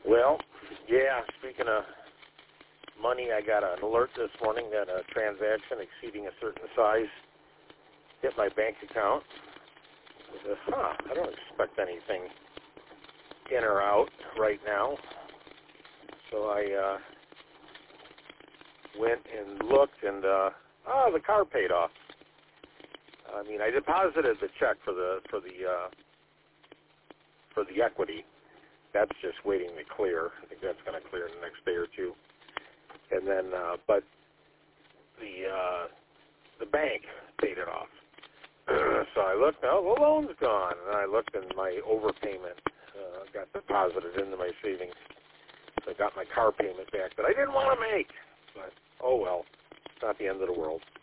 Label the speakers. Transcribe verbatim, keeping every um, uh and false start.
Speaker 1: Well, yeah, speaking of money, I got an alert this morning that a transaction exceeding a certain size hit my bank account. I said, huh, I don't expect anything in or out right now. So I uh, went and looked, and uh, oh, the car paid off. I mean, I deposited the check for the for the uh, for the equity. That's just waiting to clear. I think that's going to clear in the next day or two. And then, uh, but the uh, the bank paid it off. So I looked, oh, the loan's gone. And I looked, and my overpayment uh, got deposited into my savings. So I got my car payment back that I didn't want to make. But, oh, well, it's not the end of the world.